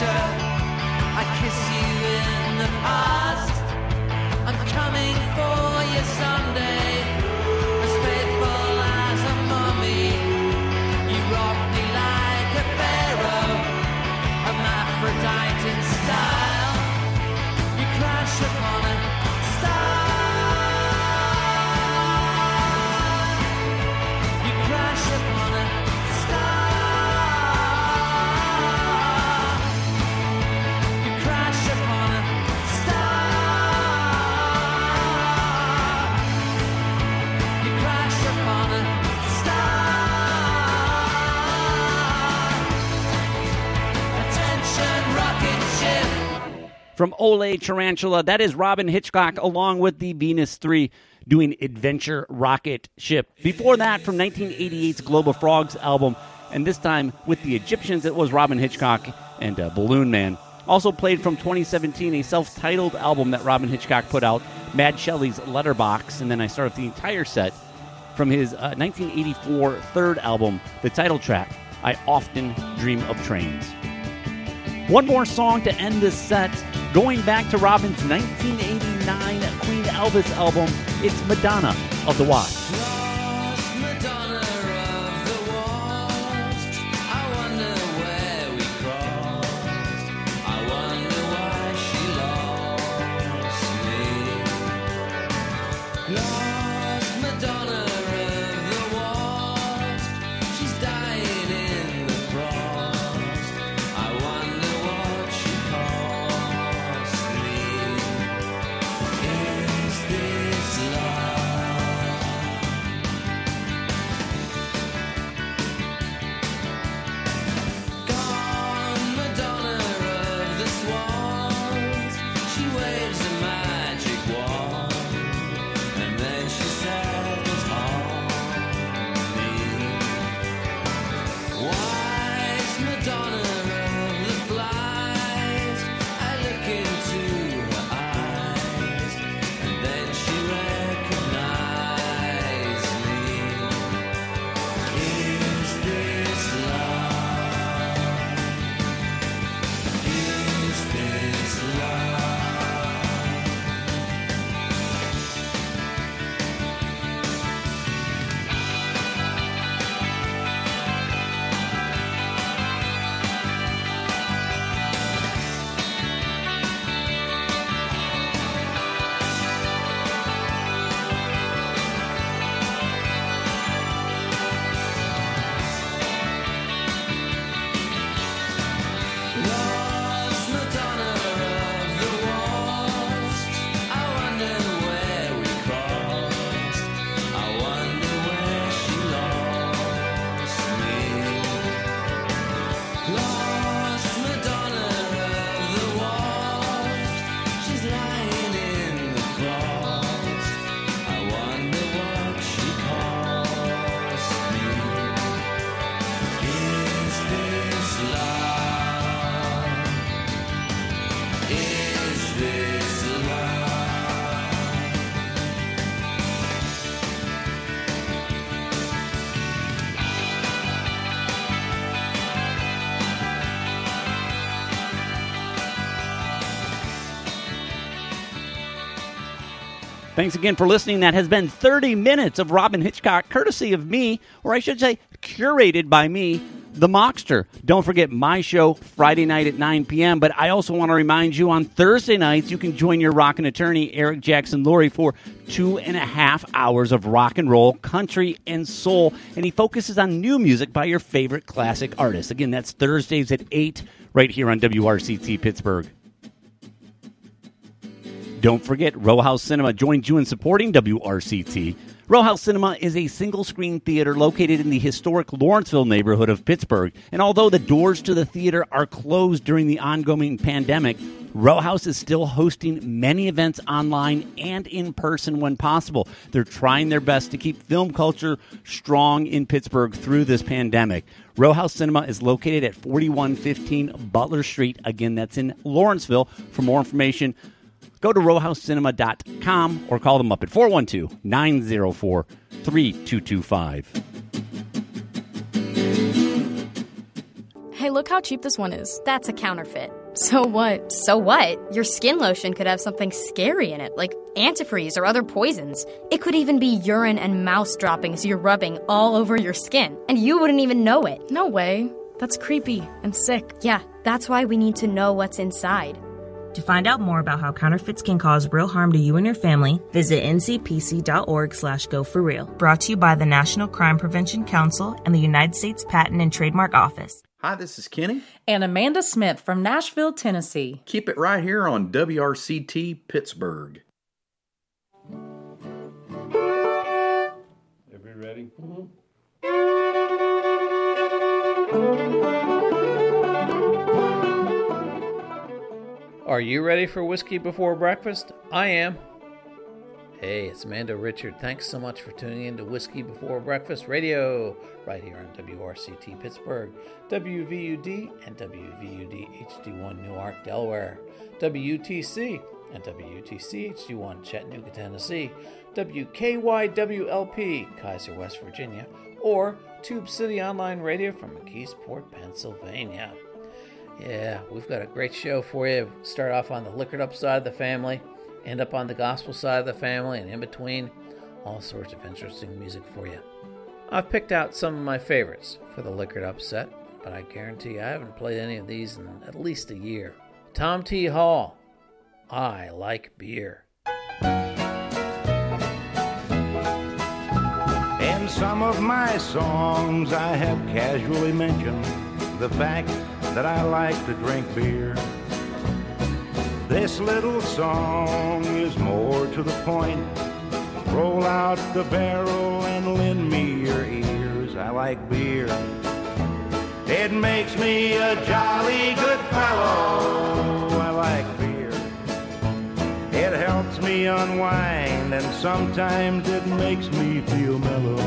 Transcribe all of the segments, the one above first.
future. I kiss you in the past. I'm coming for you someday. As faithful as a mummy. You rock me like a pharaoh. Hermaphrodite in style. You crash upon a star. You crash upon a star. You crash upon a star. You crash upon a star. Attention, rocket ship. From Ole Tarantula, that is Robyn Hitchcock along with the Venus 3 doing Adventure Rocket Ship. Before that, from 1988's Globe of Frogs album, and this time with the Egyptians, it was Robyn Hitchcock and Balloon Man. Also played from 2017, a self-titled album that Robyn Hitchcock put out, Mad Shelley's Letterbox, and then I started the entire set from his 1984 third album, the title track, I Often Dream of Trains. One more song to end this set, going back to Robyn's 1989 Queen Elvis album, it's Madonna of the Watch. Lost Madonna of the walls. I wonder where we crossed. I wonder why she lost me. Lost Madonna of the walls. She's dying in the frost. I wonder what she cost me. Is this love? Gone Madonna of the swans. She waves a magic wand, and then she settles on me. Wise Madonna of the flies. I look into her eyes, and then she recognizes me. Is this love? Is this love? Lost Madonna of the walls. I wonder where we crossed. I wonder where she lost me. Lost Madonna of the walls. She's lying in the frost. I wonder what she cost me. Is this love? Is this love? Thanks again for listening. That has been 30 minutes of Robyn Hitchcock, courtesy of me, or I should say curated by me, the Mockster. Don't forget my show Friday night at 9 p.m., but I also want to remind you on Thursday nights you can join your rockin' attorney, Eric Jackson Lurie, for 2.5 hours of rock and roll, country, and soul, and he focuses on new music by your favorite classic artists. Again, that's Thursdays at 8 right here on WRCT Pittsburgh. Don't forget, Row House Cinema joins you in supporting WRCT. Row House Cinema is a single-screen theater located in the historic Lawrenceville neighborhood of Pittsburgh. And although the doors to the theater are closed during the ongoing pandemic, Row House is still hosting many events online and in person when possible. They're trying their best to keep film culture strong in Pittsburgh through this pandemic. Row House Cinema is located at 4115 Butler Street. Again, that's in Lawrenceville. For more information, go to rowhousecinema.com or call them up at 412-904-3225. Hey, look how how cheap this one is. That's a counterfeit. So what? So what? Your skin lotion could have something scary in it, like antifreeze or other poisons. It could even be urine and mouse droppings you're rubbing all over your skin, and you wouldn't even know it. No way. That's creepy and sick. Yeah, that's why we need to know what's inside. To find out more about how counterfeits can cause real harm to you and your family, visit ncpc.org/goforreal. Brought to you by the National Crime Prevention Council and the United States Patent and Trademark Office. Hi, this is Kenny. And Amanda Smith from Nashville, Tennessee. Keep it right here on WRCT Pittsburgh. Everybody ready? Are you ready for Whiskey Before Breakfast? I am. Hey, it's Amanda Richard. Thanks so much for tuning in to Whiskey Before Breakfast Radio, right here on WRCT Pittsburgh, WVUD and WVUD HD1 Newark, Delaware, WUTC and WUTC HD1 Chattanooga, Tennessee, WKYWLP Kaiser, West Virginia, or Tube City Online Radio from McKeesport, Pennsylvania. Yeah, we've got a great show for you. Start off on the liquored up side of the family, end up on the gospel side of the family, and in between, all sorts of interesting music for you. I've picked out some of my favorites for the liquored up set, but I guarantee I haven't played any of these in at least a year. Tom T. Hall, I Like Beer. In some of my songs I have casually mentioned the fact that I like to drink beer. This little song is more to the point. Roll out the barrel and lend me your ears. I like beer. It makes me a jolly good fellow. I like beer. It helps me unwind and sometimes it makes me feel mellow.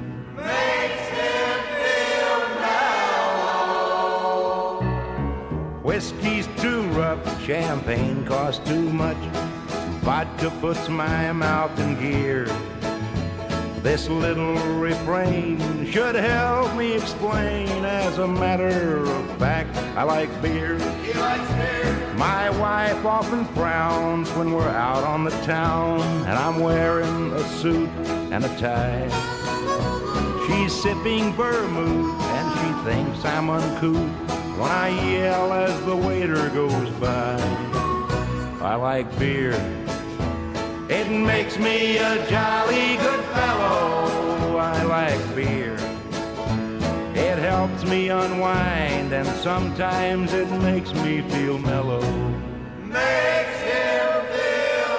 Whiskey's too rough, champagne costs too much, vodka puts my mouth in gear. This little refrain should help me explain. As a matter of fact, I like beer. He likes beer. My wife often frowns when we're out on the town and I'm wearing a suit and a tie. She's sipping vermouth and she thinks I'm uncouth when I yell as the waiter goes by. I like beer. It makes me a jolly good fellow. I like beer. It helps me unwind and sometimes it makes me feel mellow. Makes him feel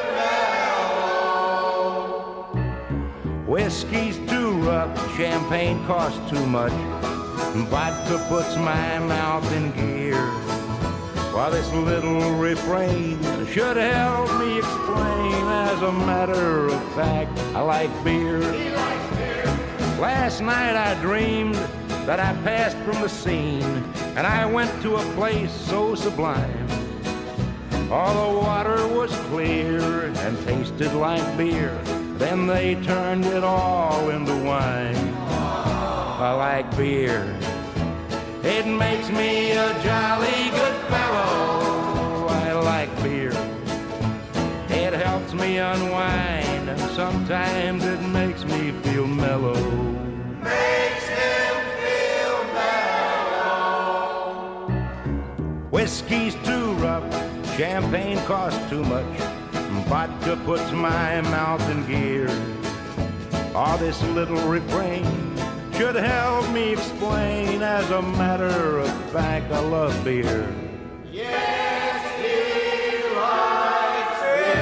mellow. Whiskey's too rough, champagne costs too much, vodka puts my mouth in gear. While this little refrain should help me explain. As a matter of fact, I like beer. He likes beer. Last night I dreamed that I passed from the scene and I went to a place so sublime. All the water was clear and tasted like beer. Then they turned it all into wine. I like beer. It makes me a jolly good fellow. I like beer. It helps me unwind and sometimes it makes me feel mellow. Makes him feel mellow. Whiskey's too rough, champagne costs too much, vodka puts my mouth in gear. All this little refrain should help me explain. As a matter of fact, I love beer. Yes, he likes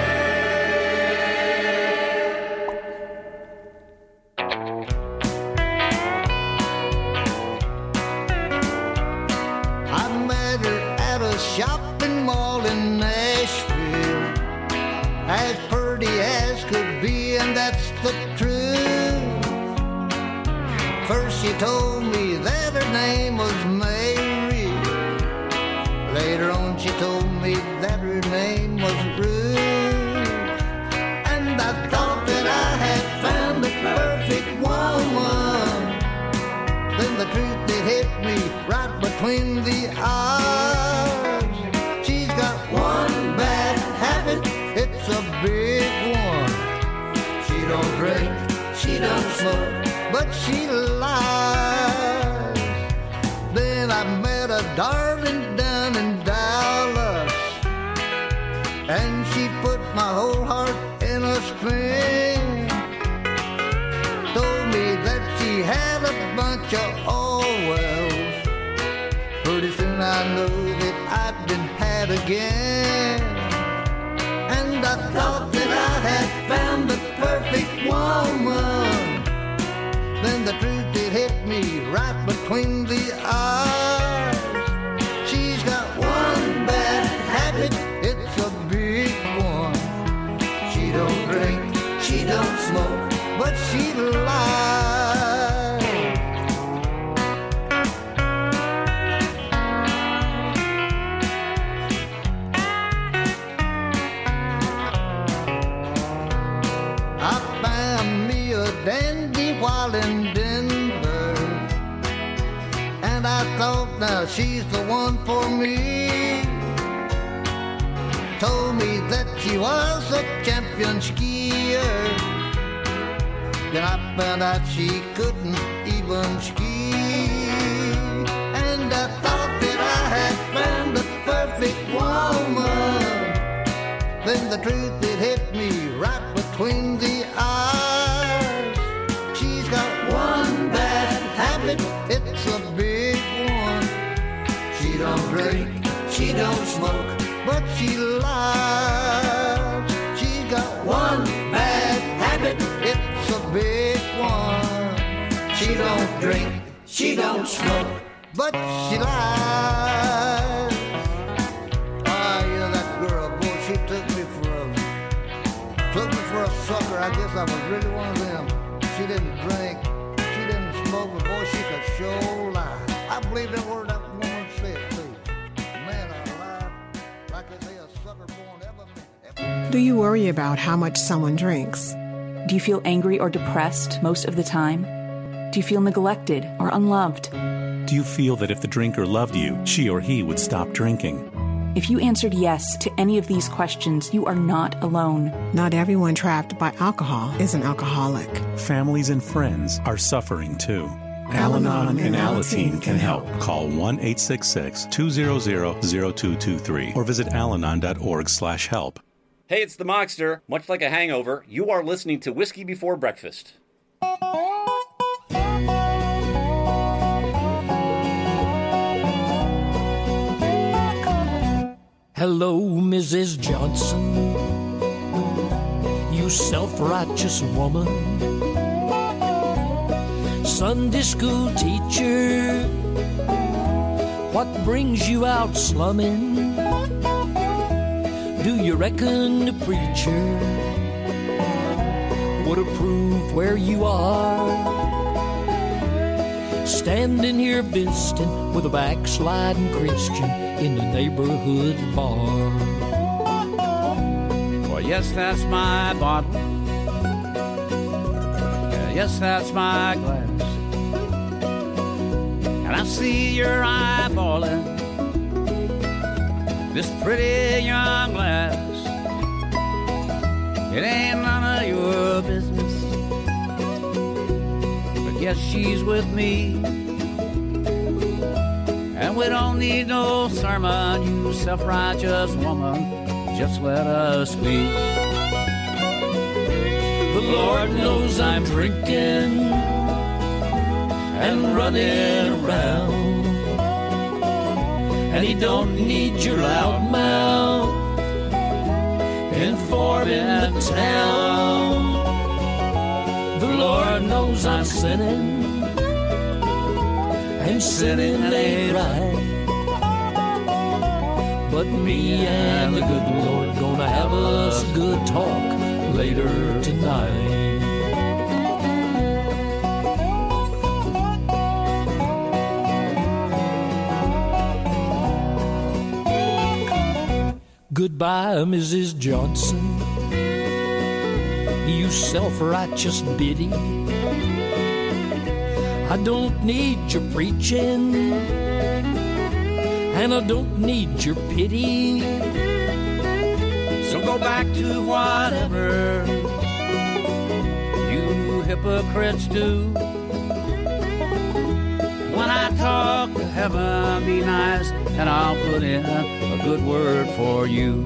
I met her at a shopping mall in Nashville, as pretty as could be, and that's the truth. First she told me that her name was Mary. Later on she told me that her name was Ruth. And I thought that I had found the perfect woman. Then the truth, it hit me right between the darling down in Dallas. And she put my whole heart in a spin. Told me that she had a bunch of Orwells. Pretty soon I knew that I'd been had again. And I thought that I had found the perfect woman. Then the truth did hit me right between the eyes. She's got one bad habit, it's a big one. She don't drink, she don't smoke, but she lies. I found me a dandy while in Denver, and I thought now she's the one for me. Told me that she was a champion skier. Then I found out she couldn't even ski. And I thought that I had found the perfect woman. Then the truth it hit me right between the eyes. She's got one bad habit, it's a big one. She don't drink, she don't smoke, but she lies. She's got one bad habit, it's a big one. She don't drink, she don't smoke, but she lies. Ah, yeah, that girl, boy, she took me for a sucker. I guess I was really one of them. She didn't drink, she didn't smoke, but boy, she could sure lie. I believe that word that woman said too. Man alive, like they say, a sucker born ever. Do you worry about how much someone drinks? Do you feel angry or depressed most of the time? Do you feel neglected or unloved? Do you feel that if the drinker loved you, she or he would stop drinking? If you answered yes to any of these questions, you are not alone. Not everyone trapped by alcohol is an alcoholic. Families and friends are suffering too. Al-Anon and Alateen can help. Call 1-866-200-0223 or visit alanon.org/help. Hey, it's the Mockster. Much like a hangover, you are listening to Whiskey Before Breakfast. Hello, Mrs. Johnson, you self-righteous woman. Sunday school teacher, what brings you out slumming? Do you reckon the preacher would approve where you are? Standing here visiting with a backsliding Christian in the neighborhood bar. Well, yes, that's my bottle. Yes, that's my glass. And I see your eyeballing this pretty young lass. It ain't none of your business, but yes, she's with me. And we don't need no sermon, you self-righteous woman, just let us be. The Lord knows I'm drinking and running around, and He don't need your loud mouth informing the town. The Lord knows I'm sinning, and sinning ain't right. But me and the good Lord gonna have us a good talk later tonight. Goodbye, Mrs. Johnson, you self-righteous biddy. I don't need your preaching, and I don't need your pity. So go back to whatever you hypocrites do. When I talk to heaven, be nice, and I'll put in a good word for you.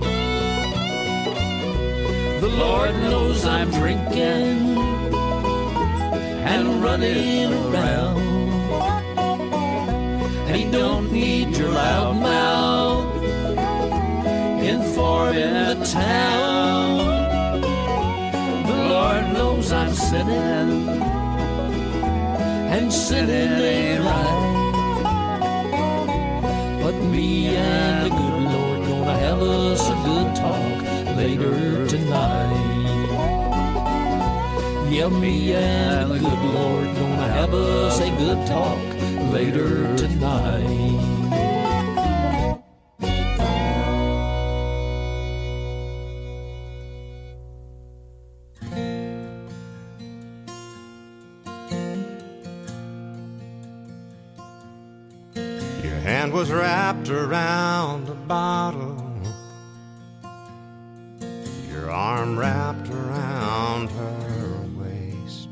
The Lord knows I'm drinking and running around, and He don't need your loud mouth informing the town. The Lord knows I'm sinning, and sinning ain't right. But me and the good Lord gonna have us a good talk later tonight. Yeah, me and the good Lord gonna have us a good talk later tonight. Your hand was wrapped around the bottle, your arm wrapped around her waist.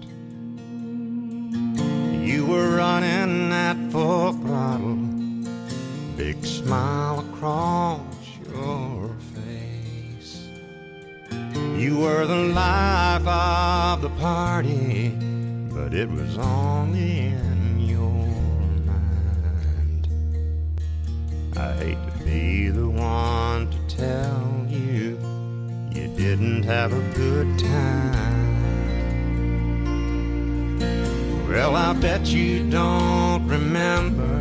You were running at full throttle, big smile across your face. You were the life of the party, but it was only in your mind. I hate to be the one to tell you you didn't have a good time. Well, I bet you don't remember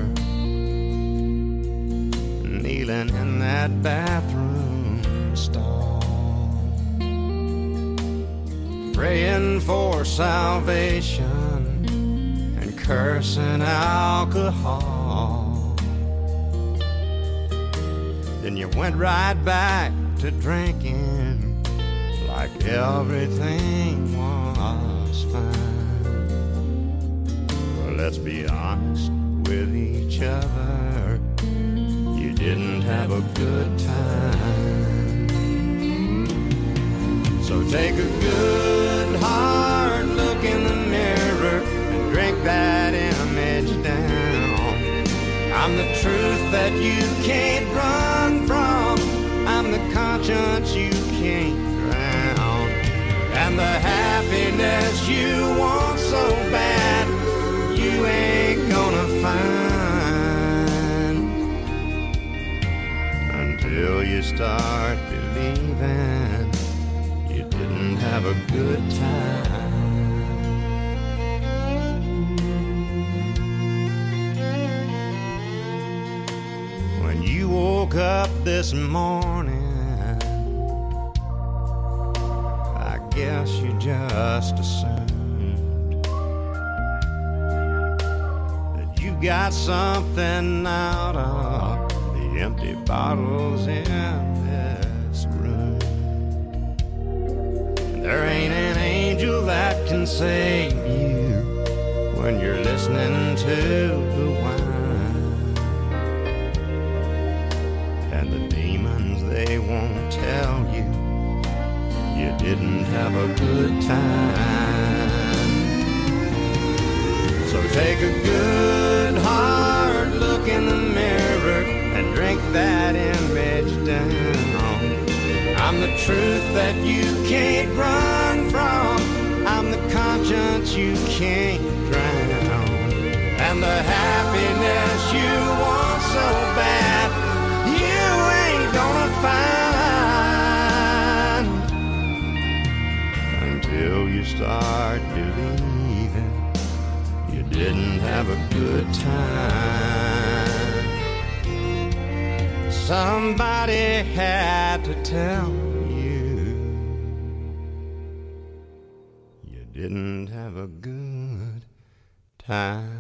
kneeling in that bathroom stall, praying for salvation and cursing alcohol. Then you went right back to drinking like everything was fine. Well, let's be honest with each other, you didn't have a good time. So take a good hard look in the mirror and drink that image down. I'm the truth that you can't run from, I'm the conscience you can't drown, and the happiness you want so bad you ain't gonna find until you start believing you didn't have a good time. When you woke up this morning, I guess you just assumed that you got something out of the empty bottles in this room. There ain't an angel that can save you when you're listening to the wine, and the demons, they won't tell you you didn't have a good time. So take a good hard look in the mirror and drink that image down. I'm the truth that you can't run from, I'm the conscience you can't drown, and the happiness you want so bad you ain't gonna find until you start believing you didn't have a good time. Somebody had to tell you you didn't have a good time.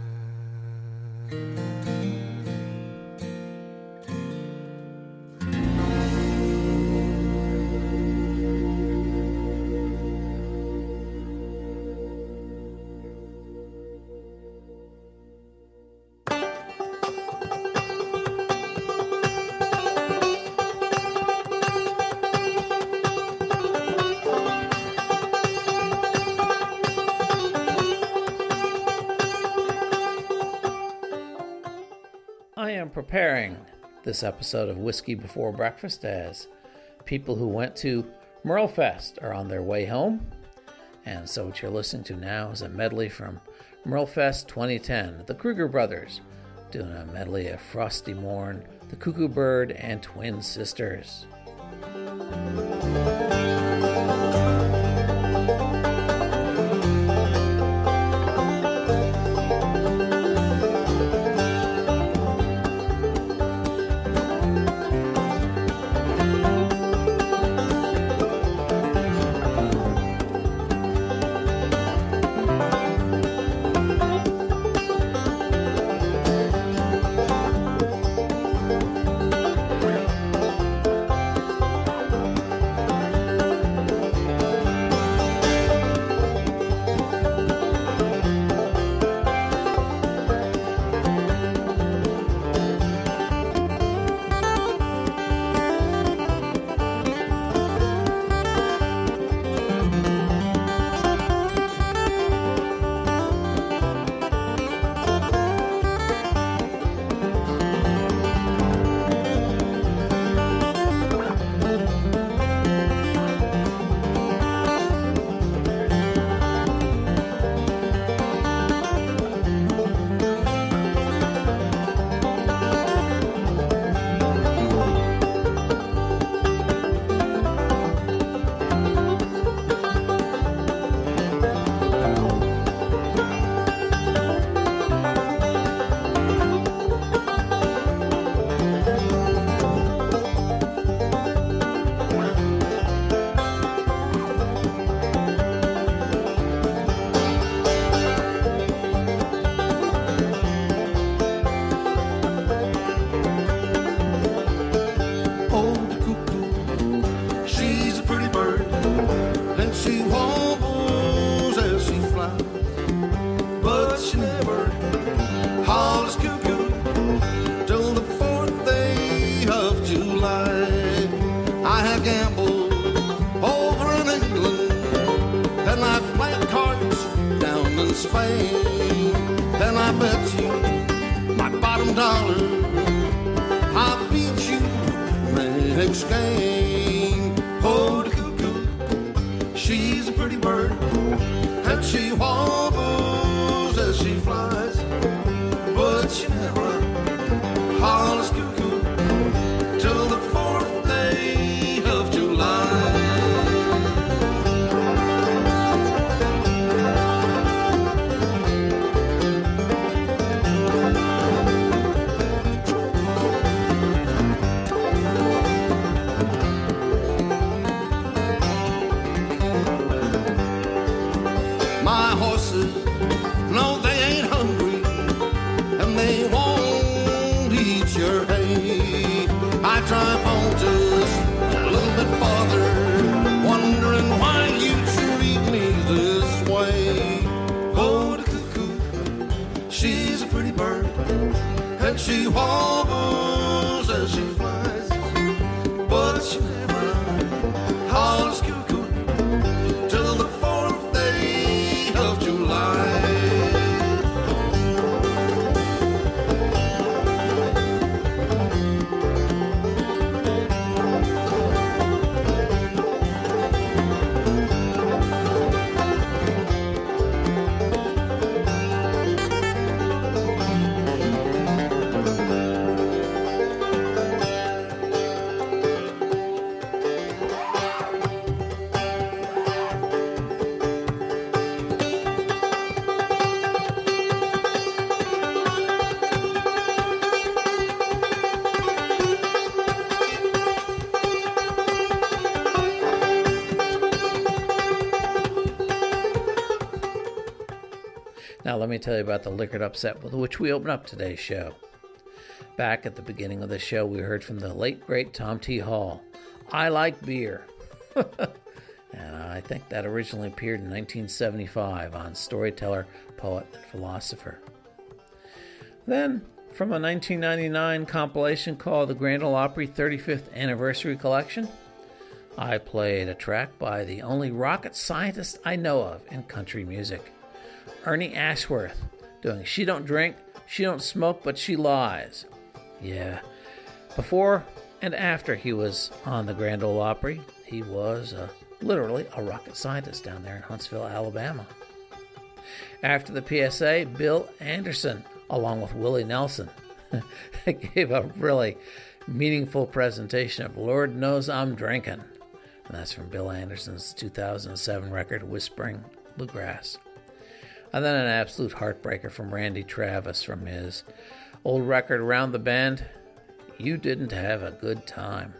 preparing this episode of Whiskey Before Breakfast as people who went to Merlefest are on their way home. And so what you're listening to now is a medley from Merlefest 2010. The Kruger Brothers doing a medley of Frosty Morn, The Cuckoo Bird, and Twin Sisters. Now let me tell you about the Liquored Up set with which we open up today's show. Back at the beginning of the show, we heard from the late, great Tom T. Hall, I Like Beer. And I think that originally appeared in 1975 on Storyteller, Poet, and Philosopher. Then, from a 1999 compilation called the Grand Ole Opry 35th Anniversary Collection, I played a track by the only rocket scientist I know of in country music, Ernie Ashworth, doing She Don't Drink, She Don't Smoke, But She Lies. Yeah. Before and after he was on the Grand Ole Opry, he was literally a rocket scientist down there in Huntsville, Alabama. After the PSA, Bill Anderson, along with Willie Nelson, gave a really meaningful presentation of Lord Knows I'm Drinking. And that's from Bill Anderson's 2007 record, Whispering Bluegrass. And then an absolute heartbreaker from Randy Travis from his old record, Around the Bend, You Didn't Have a Good Time.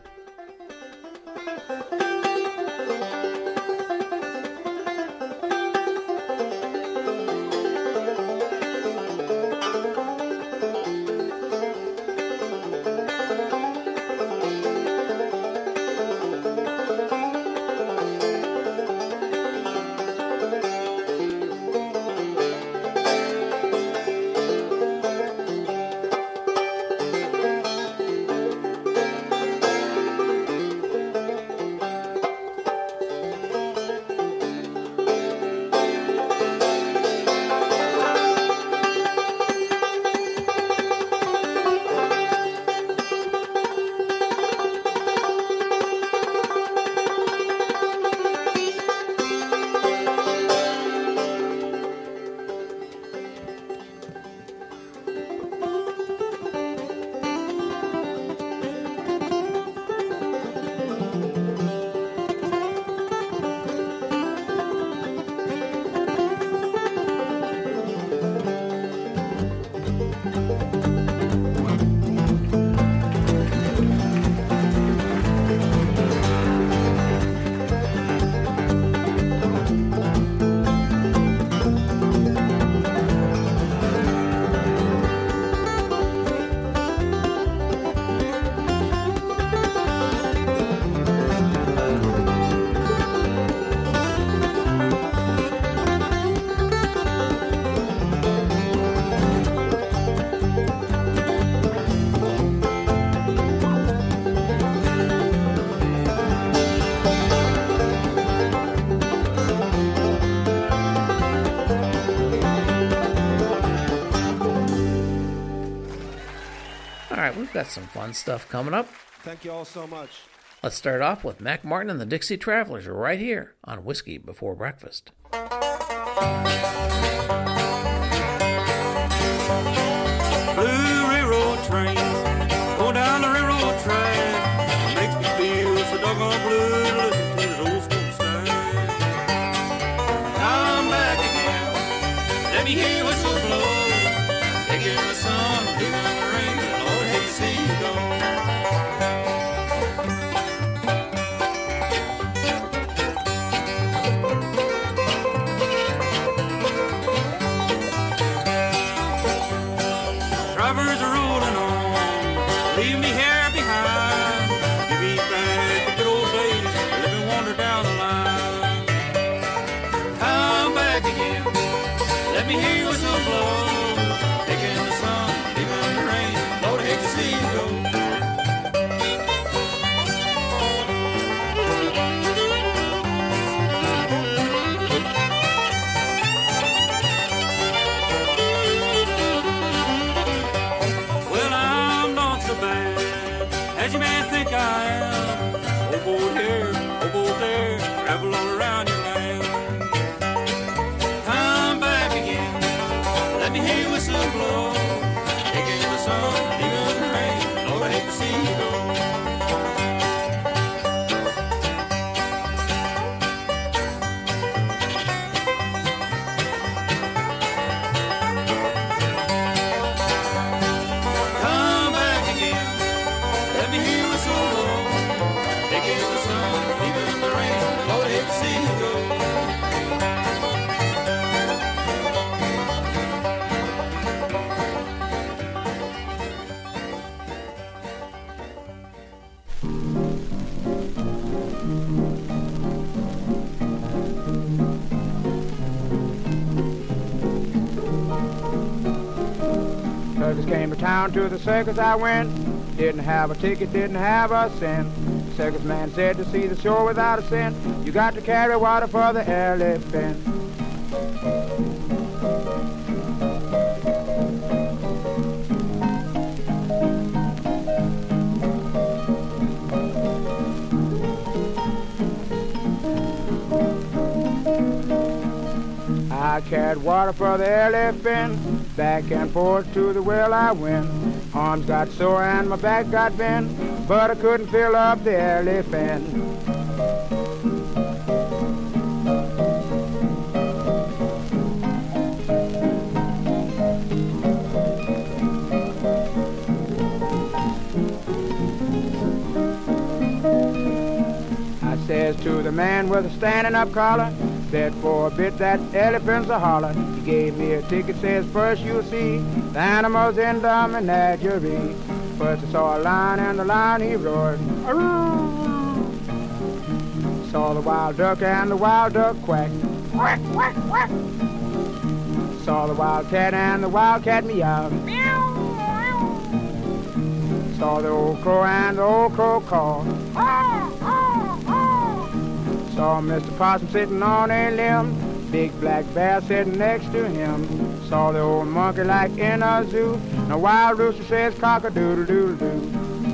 Got some fun stuff coming up. Thank you all so much. Let's start off with Mac Martin and the Dixie Travelers right here on Whiskey Before Breakfast. Blue railroad train, go down the railroad track, makes me feel so doggone blue to listen to the old smokestack. Come back again, let me hear your whistle blow, taking the sun, taking the rain, Lord, hate to see you go. Drivers are rolling on, leave me here behind. Give me back the good old days, let me wander down the line. Come back again, let me hear your whistle blow, taking the sun, leaving the rain, Lord, I hate to see you go. As you may think I am, oh boy here, oh boy there, travel all around your land. Come back again, let me hear your whistle blow, taking the sun, leaving the rain, Lord, I hate to see you go. Circus came to town, to the circus I went. Didn't have a ticket, didn't have a cent. Circus man said to see the show without a cent, you got to carry water for the elephant. I carried water for the elephant. Back and forth to the well I went. Arms got sore and my back got bent, but I couldn't fill up the elephant. I says to the man with a standing up collar, bet for a bit that elephant's a holler. He gave me a ticket, says first you'll see the animals in the menagerie. First I saw a lion and the lion he roared. Saw the wild duck and the wild duck quacked. Quack, quack, quack. Saw the wild cat and the wild cat meowed. Saw the old crow and the old crow called. Saw Mr. Possum sitting on a limb, big black bear sitting next to him. Saw the old monkey like in a zoo, and a wild rooster says cock-a-doodle-doodle-doo.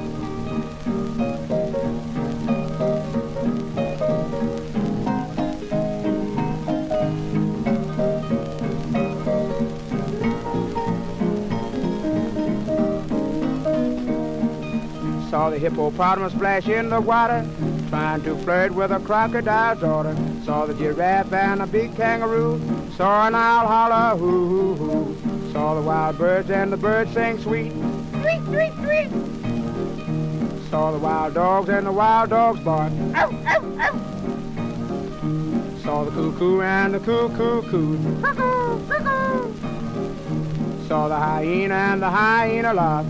Saw the hippopotamus splash in the water, trying to flirt with a crocodile's daughter. Saw the giraffe and a big kangaroo. Saw an owl holler, hoo, hoo, hoo. Saw the wild birds and the birds sing sweet. Tweet, tweet, tweet. Saw the wild dogs and the wild dogs bark. Ow, ow, ow. Saw the cuckoo and the cuckoo cooed. Cuckoo, cuckoo. Saw the hyena and the hyena laugh.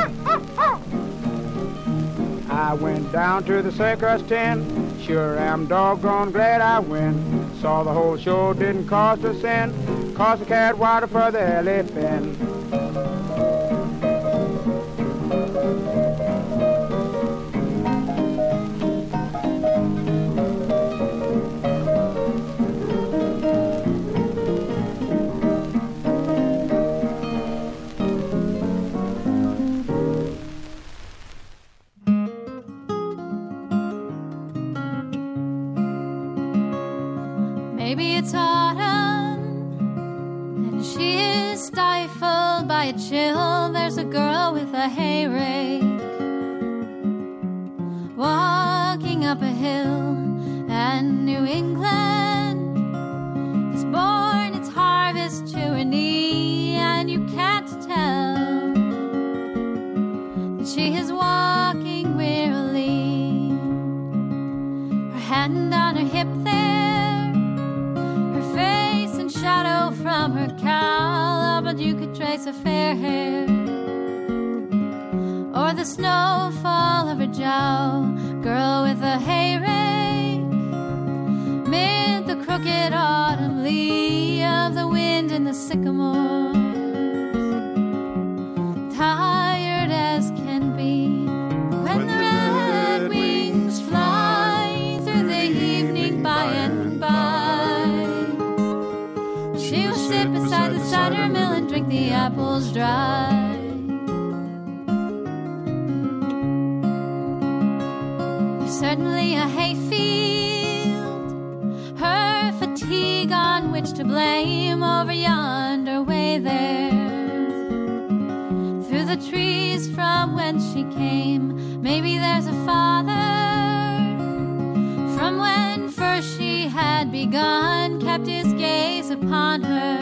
I went down to the circus tent, sure am doggone glad I went. Saw the whole show didn't cost a cent, cost a carrot water for the elephant. Maybe it's autumn, and she is stifled by a chill. There's a girl with a hay rake, walking up a hill, and New England has borne its harvest to her knee, and you can't tell that she is walking wearily, her hand on her hip there, shadow from her cowl, but you could trace a fair hair or the snowfall of her jowl. Girl with a hay rake, mid the crooked autumn lee of the wind in the sycamores, tired as can be when the red wings fly through the evening by and by. She will sit beside the cider mill and drink the apples dry. There's certainly a hayfield, her fatigue on which to blame, over yonder way there. Through the trees from whence she came, maybe there's a father, from when first she had begun, kept his gaze upon her,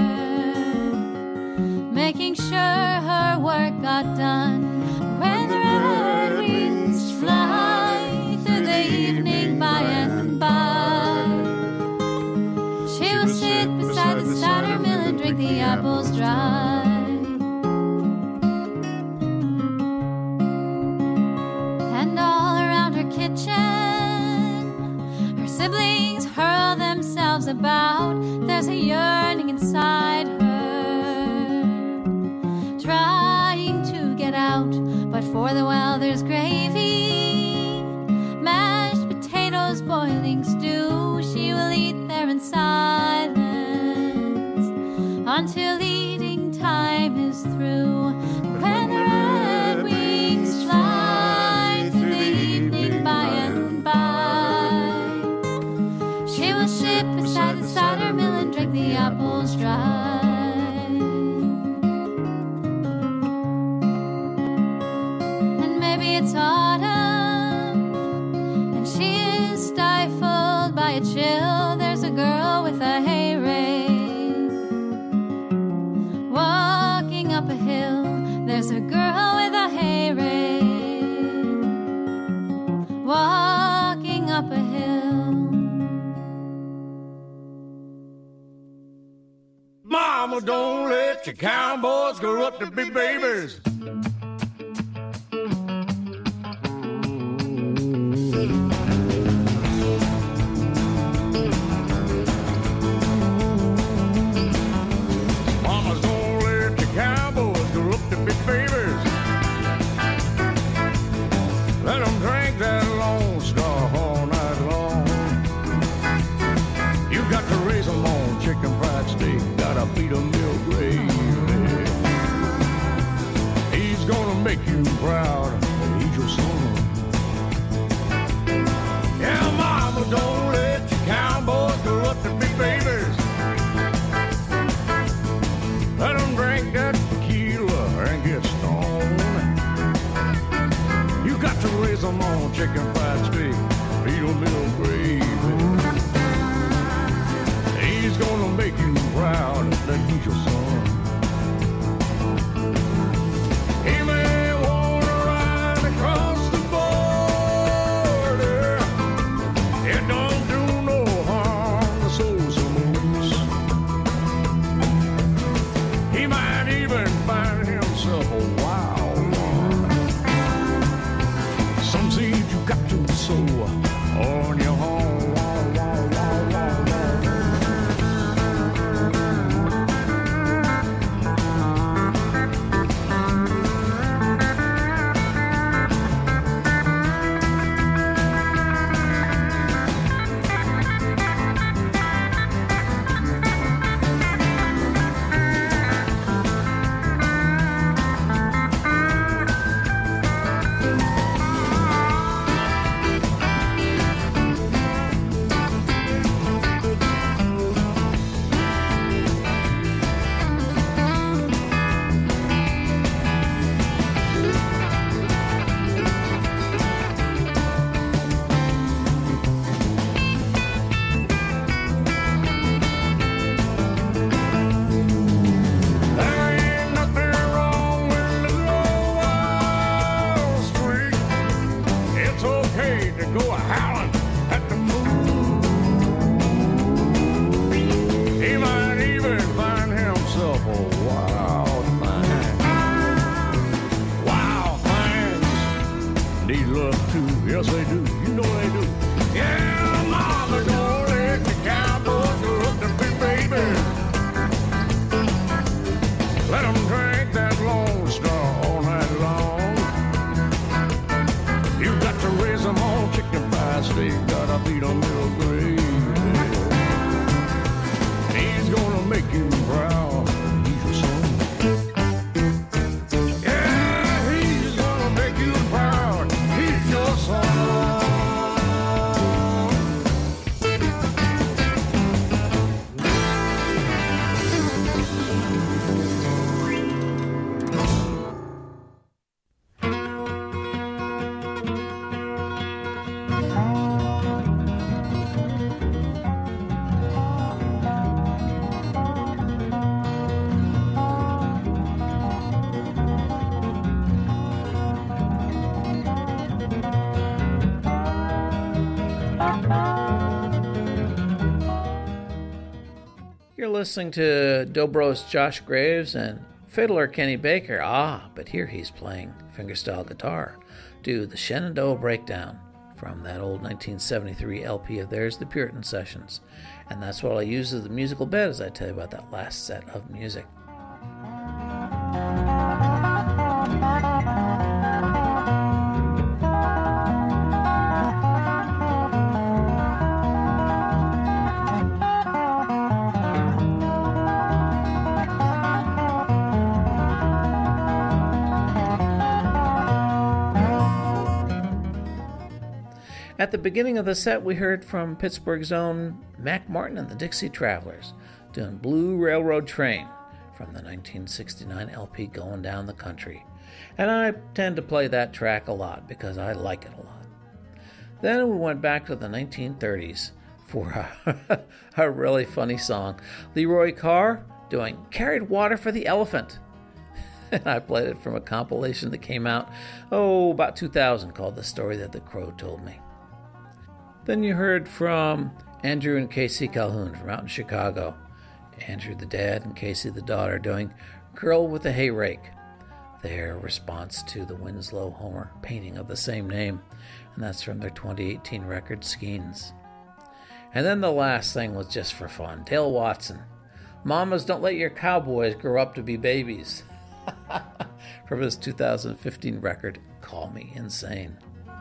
making sure her work got done. When the red wings fly through the evening by and by, she will sit beside the cider mill and drink the apples dry. And all around her kitchen, her siblings hurl themselves about. There's a yearning inside her, trying to get out, but for the while there's gravy, mashed potatoes, boiling stew. She will eat there in silence until eating time is through. When the red wings fly through the evening by and by, she will sit beside the cider mill and drink the apples dry. by a chill, there's a girl with a hay rake. Walking up a hill, there's a girl with a hay rake. Walking up a hill. Mama, don't let your cowboys grow up to be babies. Mamas, don't let your cowboys grow up to be babies. Let them drink that Lone Star all night long. You got to raise them on chicken fried steak. Gotta feed them milk gravy. He's gonna make you proud. He's your son. Yeah, mama, don't let your cowboys grow up to be babies. Let them drink that tequila and get stoned. You got to raise them on chicken fried steak. Feed them milk gravy. He's gonna make you proud that he's your son. He may wanna ride across the border. It don't do no harm to sow some moose. He might even find himself a wild one. Some seeds you got to sow on your own. Yes, they do. You know they do. Yeah, mama, don't let the cowboys grow up to be babies. Let them drink that Lone Star all night long. You got to raise them on chicken fried steak. Gotta feed them milk gravy. He's gonna make you proud. He's your son. Yeah, he's gonna make you proud. He's your son. You're listening to Dobro's Josh Graves and fiddler Kenny Baker. But here he's playing fingerstyle guitar to the Shenandoah Breakdown from that old 1973 LP of theirs, The Puritan Sessions. And that's what I use as the musical bed as I tell you about that last set of music. At the beginning of the set, we heard from Pittsburgh's own Mac Martin and the Dixie Travelers doing Blue Railroad Train from the 1969 LP Going Down the Country. And I tend to play that track a lot because I like it a lot. Then we went back to the 1930s for a really funny song. Leroy Carr doing Carried Water for the Elephant. And I played it from a compilation that came out, about 2000, called The Story That the Crow Told Me. Then you heard from Andrew and Casey Calhoun from out in Chicago. Andrew the dad and Casey the daughter doing Girl with a Hay Rake, their response to the Winslow Homer painting of the same name, and that's from their 2018 record, Skeens. And then the last thing was just for fun. Dale Watson, Mamas Don't Let Your Cowboys Grow Up to Be Babies, from his 2015 record, Call Me Insane.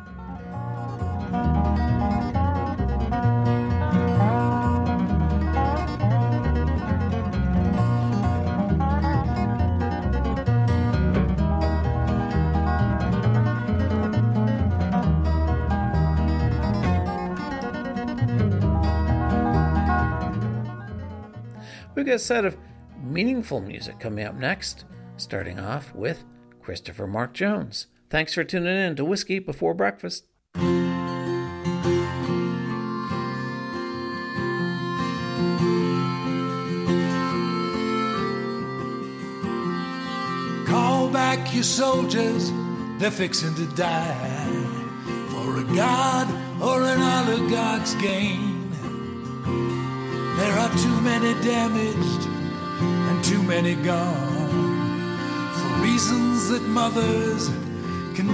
We've got a set of meaningful music coming up next, starting off with Christopher Mark Jones. Thanks for tuning in to Whiskey Before Breakfast. Call back your soldiers, they're fixing to die for a god or an oligarch's gain. There are too many damaged and too many gone for reasons that mothers can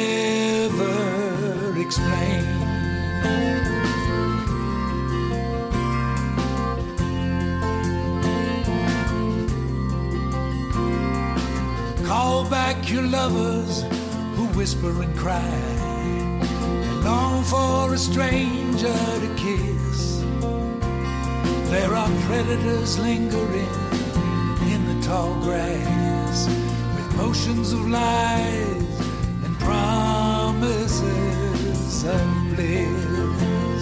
never explain. Call back your lovers who whisper and cry and long for a stranger to kiss. There are predators lingering in the tall grass with potions of lies and promises of bliss.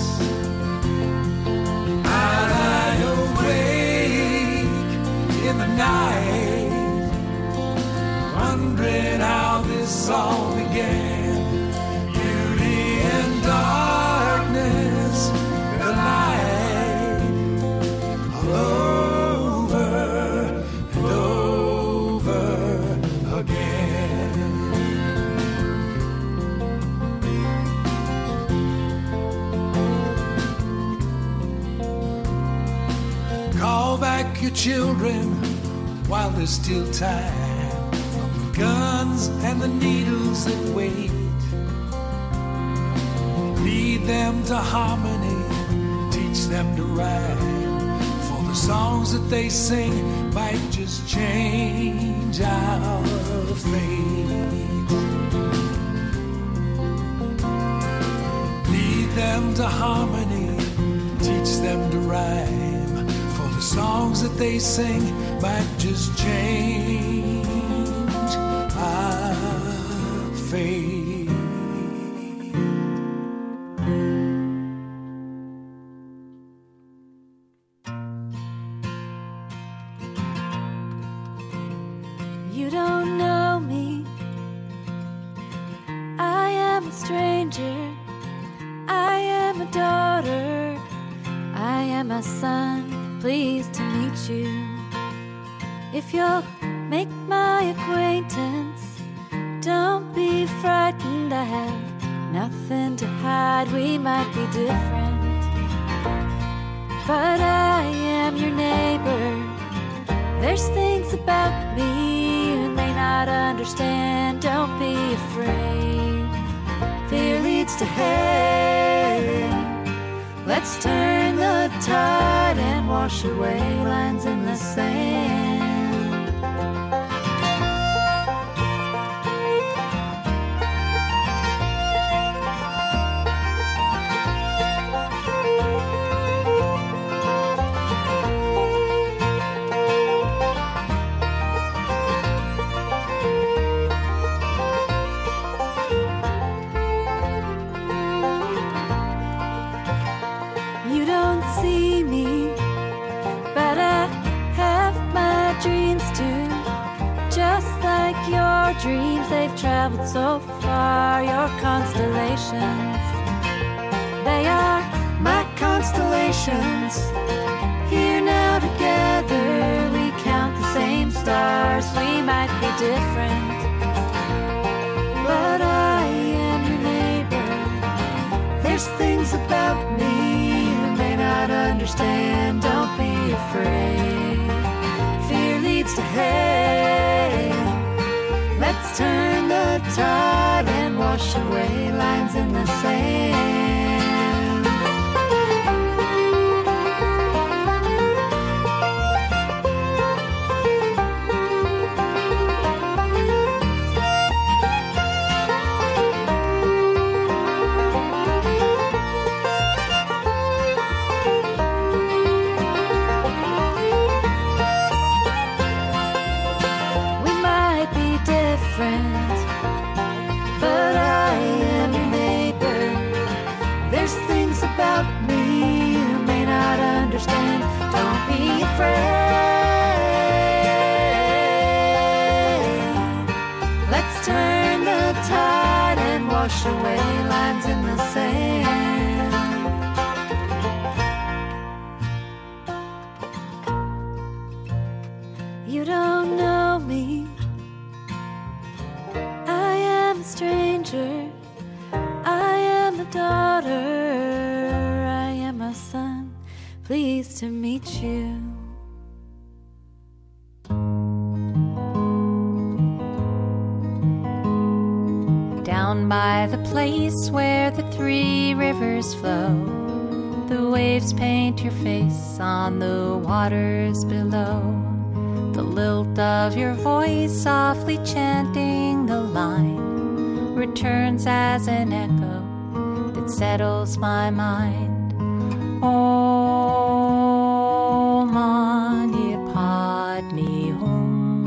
I lie awake in the night, wondering how this all began. Beauty and darkness, the light. Over and over again. Call back your children while there's still time, from the guns and the needles that wait. Lead them to harmony, teach them to rhyme. The songs that they sing might just change our fate. Lead them to harmony, teach them to rhyme. For the songs that they sing might just change our fate. You don't know me. I am a stranger. I am a daughter. I am a son. Pleased to meet you. If you'll make my acquaintance, don't be frightened. I have nothing to hide. We might be different, but I am your neighbor. There's things about me you may not understand. Don't be afraid. Fear leads to hate. Let's turn the tide and wash away lines in the sand. Dreams, they've traveled so far, your constellations, they are my constellations. generations. Here now together, we count the same stars. We might be different, but I am your neighbor. There's things about me you may not understand. Don't be afraid. Fear leads to hate. Let's turn the tide and wash away lines in the sand. But I am your neighbor. There's things about me you may not understand. Don't be afraid. Let's turn the tide and wash away lines in the sand. You don't know me. Stranger, I am a daughter, I am a son, pleased to meet you. Down by the place where the 3 rivers flow, the waves paint your face on the waters below. The lilt of your voice softly chanting the line returns as an echo that settles my mind. Oh, mani padme hum.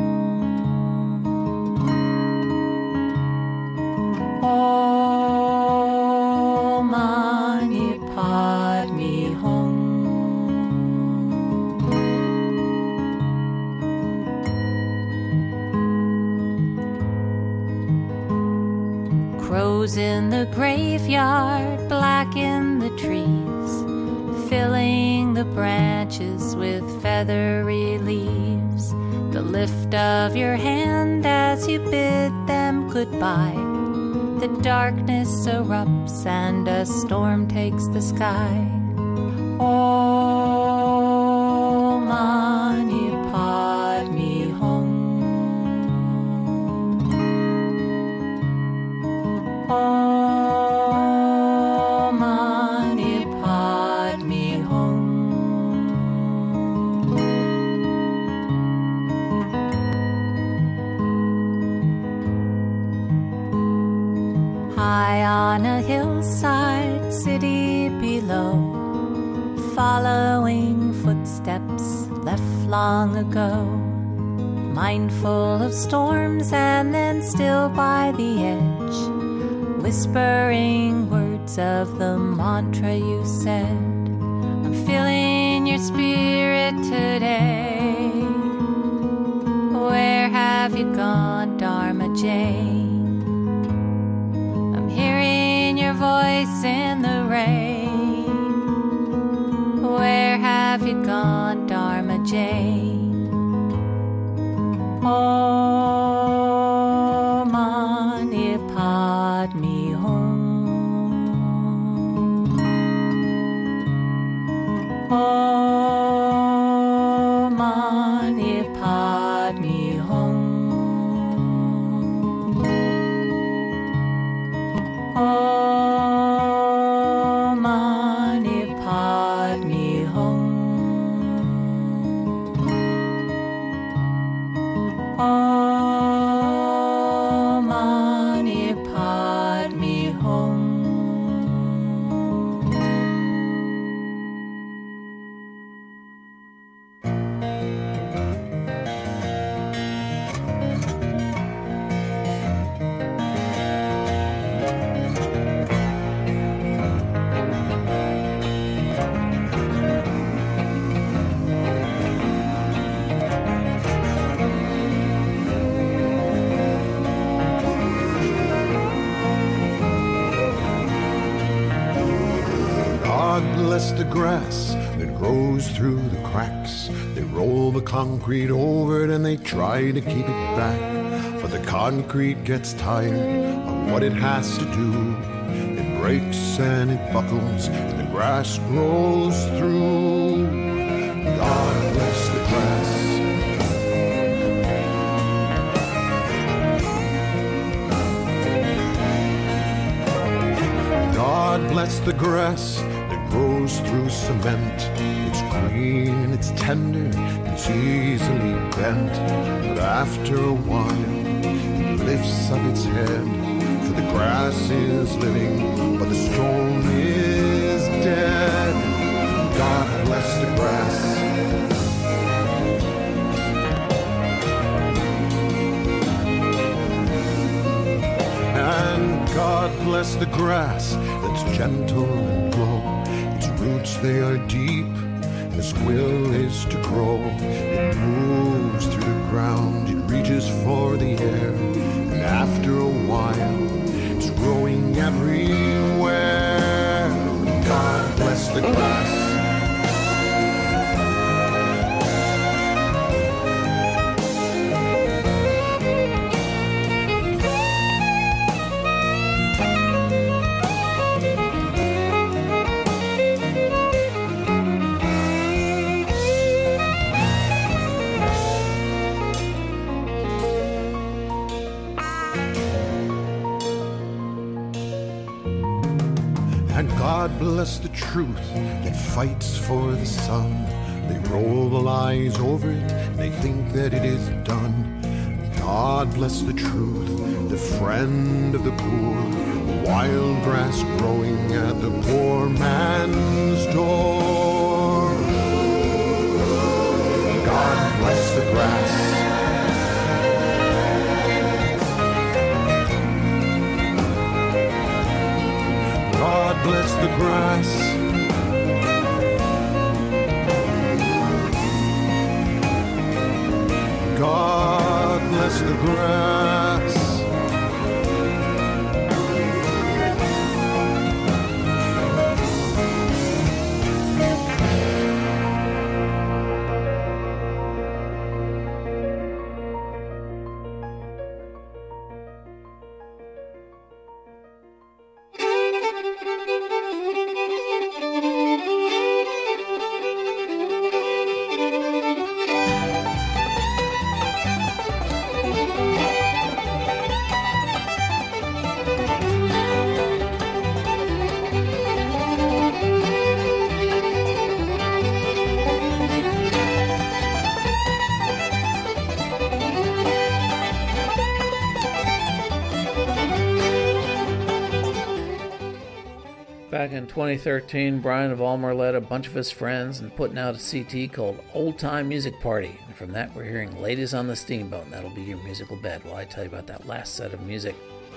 Oh, mani padme hum. Crows in the graveyard blacken the trees, filling the branches with feathery leaves. The lift of your hand as you bid them goodbye. The darkness erupts and a storm takes the sky. Oh, mani padme hum. Oh, mani padme hum. High on a hillside, city below, following footsteps left long ago. Mindful of storms and then still by the edge, whispering words of the mantra you said. I'm feeling your spirit today. Where have you gone, Dharma Jane? I'm hearing your voice in the rain. Where have you gone, Dharma Jane? Oh, mani padme hum. Oh, mani padme hum. Oh, mani padme hum. Oh, mani padme hum. God bless the grass grows through the cracks. They roll the concrete over it and they try to keep it back. But the concrete gets tired of what it has to do. It breaks and it buckles and the grass grows through. God bless the grass. God bless the grass that grows through cement. It's green and it's tender, it's easily bent. But after a while, it lifts up its head. For the grass is living, but the stone is dead. God bless the grass. And God bless the grass that's gentle and low. Its roots, they are deep, and its will is to grow. It moves through the ground, it reaches for the air, and after a while, it's growing everywhere. God bless the grass. God bless the truth that fights for the sun. They roll the lies over it, they think that it is done. God bless the truth, the friend of the poor, the wild grass growing at the poor man's door. God bless the grass. God bless the grass. God bless the grass. Back in 2013, Brian of Ulmer led a bunch of his friends and putting out a CT called Old Time Music Party. And from that, we're hearing Ladies on the Steamboat, and that'll be your musical bed while I tell you about that last set of music.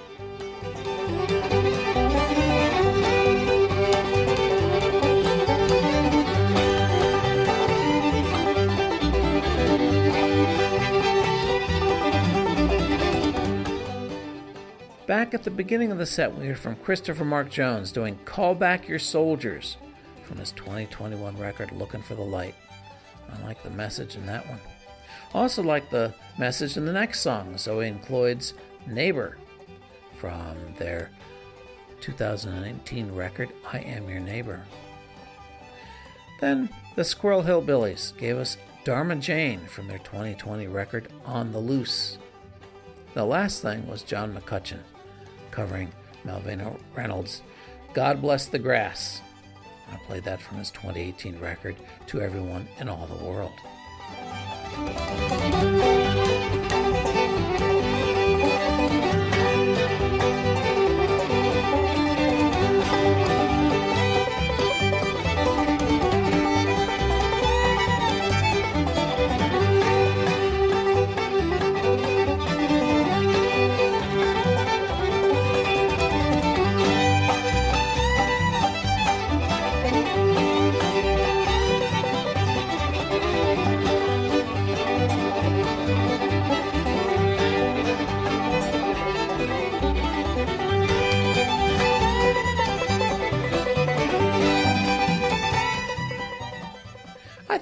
Back at the beginning of the set, we heard from Christopher Mark Jones doing Call Back Your Soldiers from his 2021 record, Looking for the Light. I like the message in that one. I also like the message in the next song, Zoe and Cloyd's Neighbor, from their 2019 record, I Am Your Neighbor. Then the Squirrel Hillbillies gave us Dharma Jane from their 2020 record, On the Loose. The last thing was John McCutcheon, covering Malvina Reynolds' God Bless the Grass. I played that from his 2018 record, To Everyone in All the World.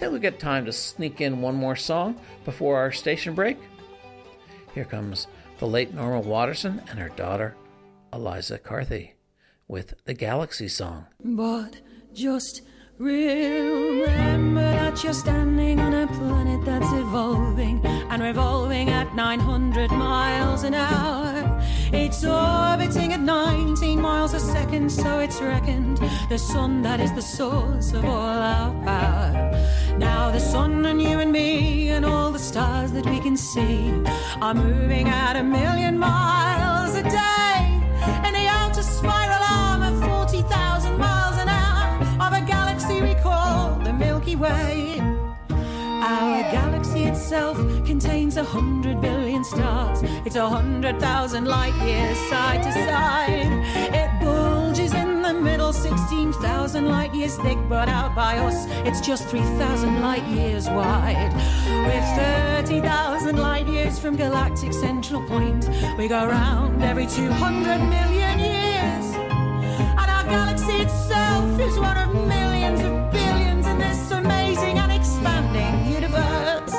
think we got time to sneak in one more song before our station break. Here comes the late Norma Waterson and her daughter, Eliza Carthy, with the Galaxy Song. But just remember that you're standing on a planet that's evolving and revolving at 900 miles an hour. It's orbiting at 19 miles a second, so it's reckoned the sun that is the source of all our power. Now the sun and you and me and all the stars that we can see are moving at 1,000,000 miles a day in the outer spiral arm of 40,000 miles an hour of a galaxy we call the Milky Way. Our galaxy itself contains 100 billion stars. It's 100,000 light years side to side. It bulges in the middle, 16,000 light years thick, but out by us, it's just 3,000 light years wide. With 30,000 light years from galactic central point, we go round every 200 million years. And our galaxy itself is one of millions of billions in this amazing and expanding universe.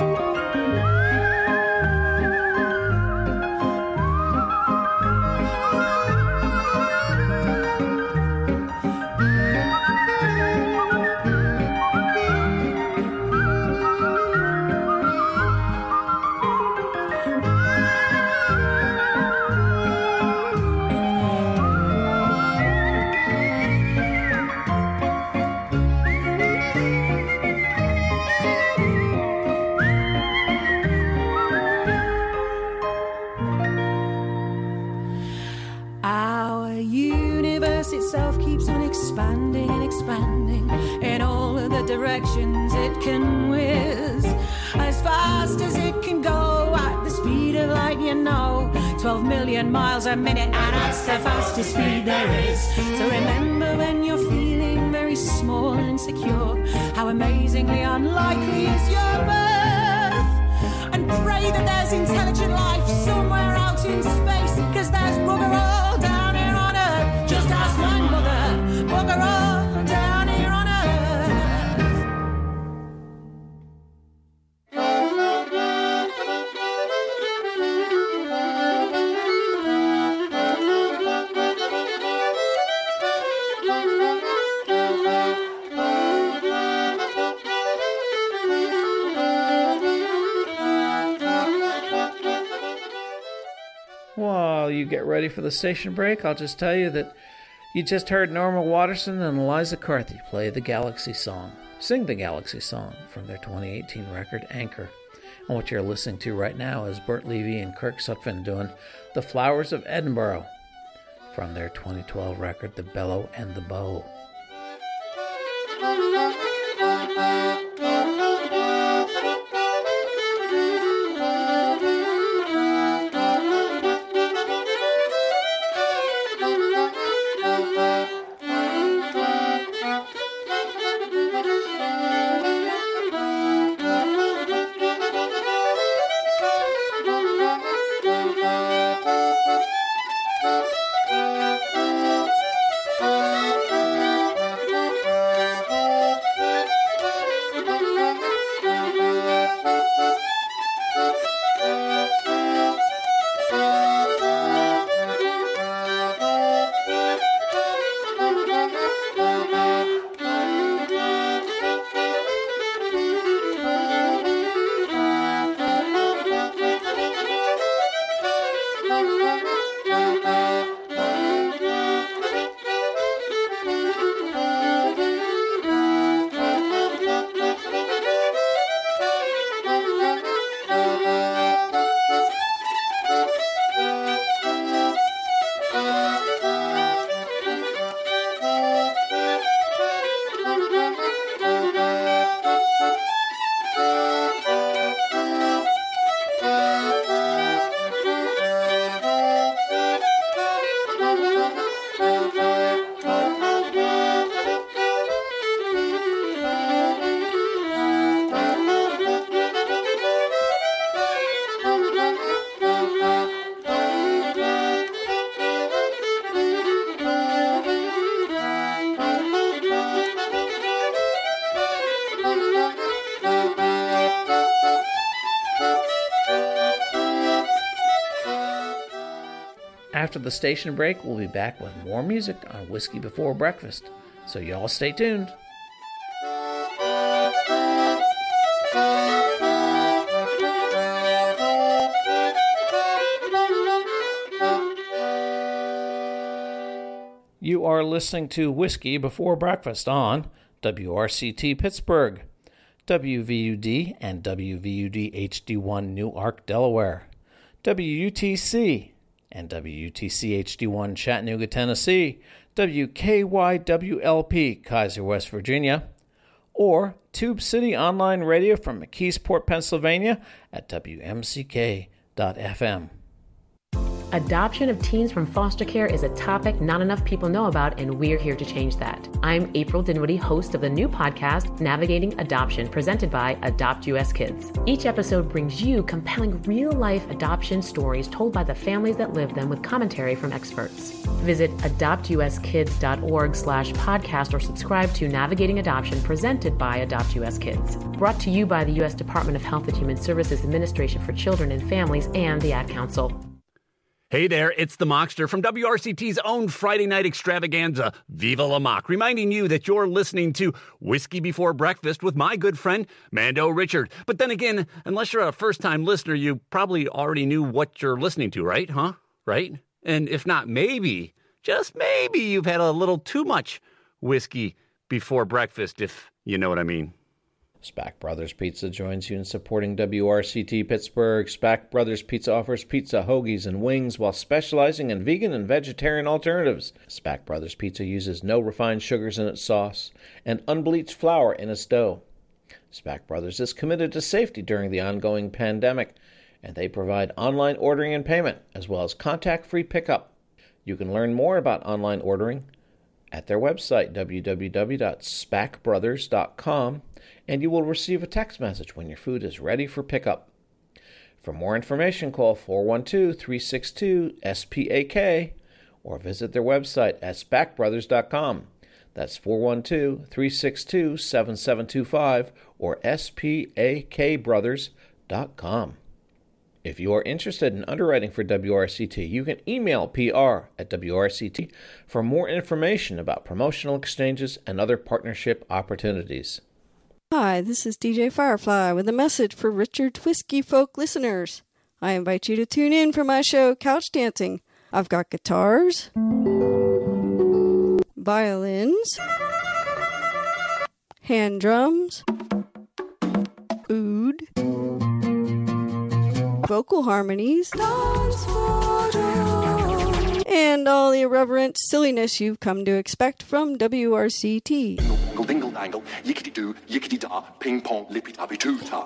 Expanding and expanding in all of the directions it can whiz, as fast as it can go at the speed of light, 12 million miles a minute, and that's the fastest speed there is. So remember when you're feeling very small and insecure, how amazingly unlikely is your birth, and pray that there's intelligent life somewhere out in space, because there's bugger all down here on Earth. Just ask my mother, bugger all down here on Earth. While you get ready for the station break, I'll just tell you that you just heard Norma Waterson and Eliza Carthy play the Galaxy Song, sing the Galaxy Song from their 2018 record, Anchor. And what you're listening to right now is Bert Levy and Kirk Sutphin doing The Flowers of Edinburgh from their 2012 record, The Bellow and the Bow. after the station break, we'll be back with more music on Whiskey Before Breakfast. So y'all stay tuned. You are listening to Whiskey Before Breakfast on WRCT Pittsburgh, WVUD and WVUD HD1 Newark, Delaware, WUTC and WUTC HD1 Chattanooga, Tennessee, WKYWLP Kaiser, West Virginia, or Tube City Online Radio from McKeesport, Pennsylvania at WMCK.FM. Adoption of teens from foster care is a topic not enough people know about, and we're here to change that. I'm April Dinwiddie, host of the new podcast, Navigating Adoption, presented by Adopt US Kids. Each episode brings you compelling real-life adoption stories told by the families that live them with commentary from experts. Visit adoptuskids.org/podcast or subscribe to Navigating Adoption, presented by Adopt US Kids. Brought to you by the U.S. Department of Health and Human Services Administration for Children and Families and the Ad Council. Hey there, it's the Mockster from WRCT's own Friday night extravaganza, Viva la Mock, reminding you that you're listening to Whiskey Before Breakfast with my good friend, Mando Richard. But then again, unless you're a first-time listener, you probably already knew what you're listening to, right? Huh? Right? And if not, maybe, just maybe, you've had a little too much whiskey before breakfast, if you know what I mean. Spack Brothers Pizza joins you in supporting WRCT Pittsburgh. Spack Brothers Pizza offers pizza, hoagies, and wings while specializing in vegan and vegetarian alternatives. Spack Brothers Pizza uses no refined sugars in its sauce and unbleached flour in its dough. Spack Brothers is committed to safety during the ongoing pandemic, and they provide online ordering and payment, as well as contact-free pickup. You can learn more about online ordering at their website, www.spackbrothers.com, and you will receive a text message when your food is ready for pickup. For more information, call 412-362-SPAK or visit their website at spackbrothers.com. That's 412-362-7725 or spakbrothers.com. If you are interested in underwriting for WRCT, you can email PR@WRCT for more information about promotional exchanges and other partnership opportunities. Hi, this is DJ Firefly with a message for Richard Whiskey Folk listeners. I invite you to tune in for my show, Couch Dancing. I've got guitars, violins, hand drums, oud, vocal harmonies, and all the irreverent silliness you've come to expect from WRCT. Dingle dangle, yickety doo, yickety da, ping pong, lippy tappy too ta.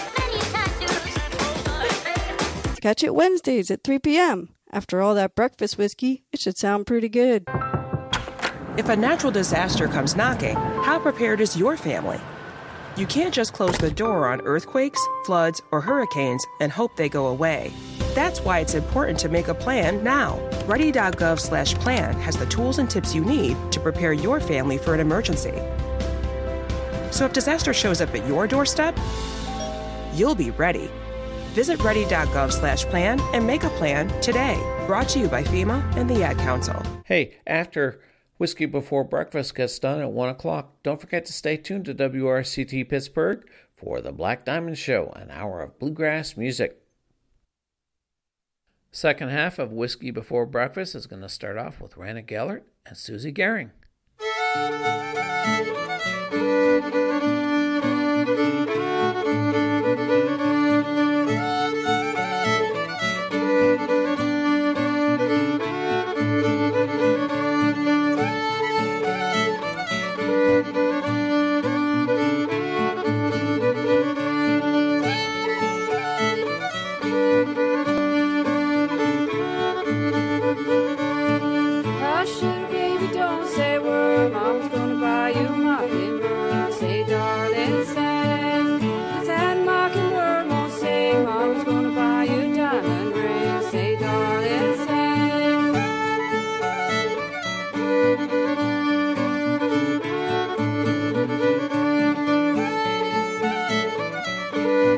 Catch it Wednesdays at 3 p.m. After all that breakfast whiskey, it should sound pretty good. If a natural disaster comes knocking, how prepared is your family? You can't just close the door on earthquakes, floods, or hurricanes and hope they go away. That's why it's important to make a plan now. Ready.gov/plan has the tools and tips you need to prepare your family for an emergency. So if disaster shows up at your doorstep, you'll be ready. Visit ready.gov/plan and make a plan today. Brought to you by FEMA and the Ad Council. Hey, after Whiskey Before Breakfast gets done at 1 o'clock, don't forget to stay tuned to WRCT Pittsburgh for the Black Diamond Show, an hour of bluegrass music. Second half of Whiskey Before Breakfast is going to start off with Rana Gellert and Susie Gehring.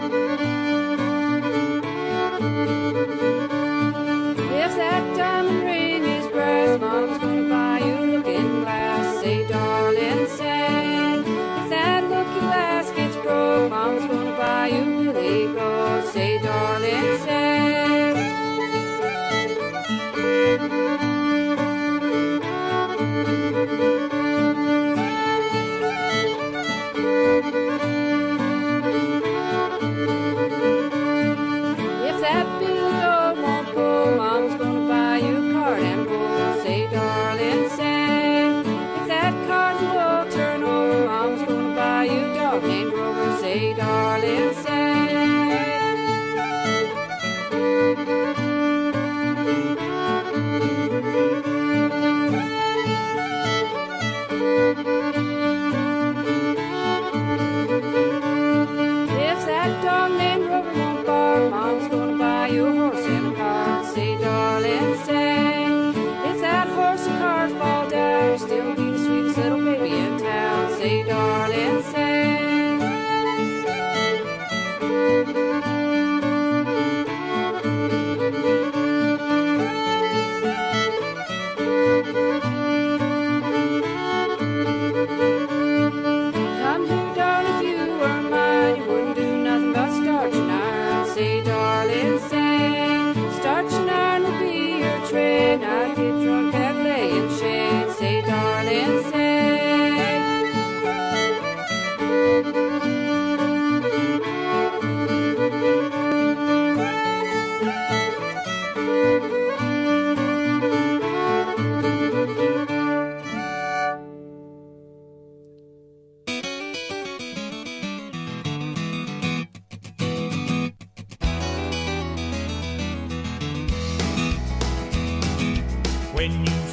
If that diamond ring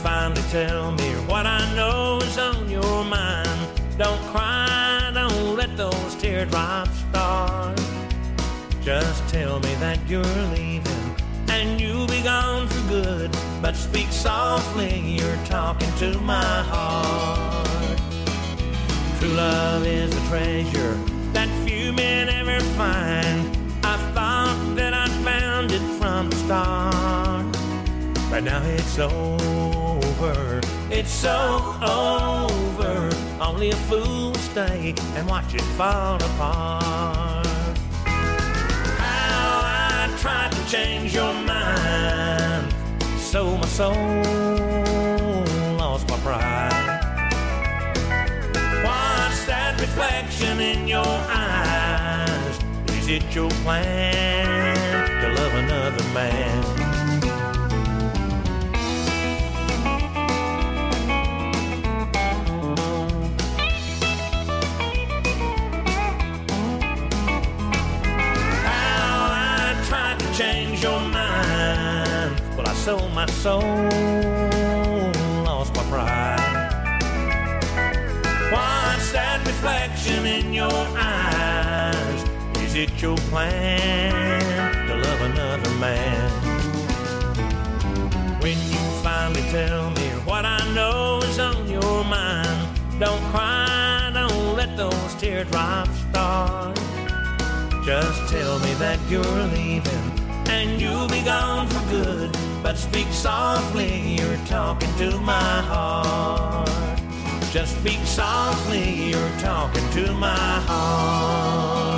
finally tell me what I know is on your mind, don't cry, don't let those teardrops start. Just tell me that you're leaving and you'll be gone for good, but speak softly, you're talking to my heart. True love is a treasure that few men ever find. I thought that I'd found it from the start, but now it's over, it's so over. Only a fool will stay and watch it fall apart. How I tried to change your mind, so my soul lost my pride. What's that reflection in your eyes? Is it your plan to love another man? Change your mind. Well, I sold my soul, lost my pride. What's that reflection in your eyes? Is it your plan to love another man? When you finally tell me what I know is on your mind, don't cry, don't let those teardrops start. Just tell me that you're leaving and you'll be gone for good, but speak softly, you're talking to my heart. Just speak softly, you're talking to my heart.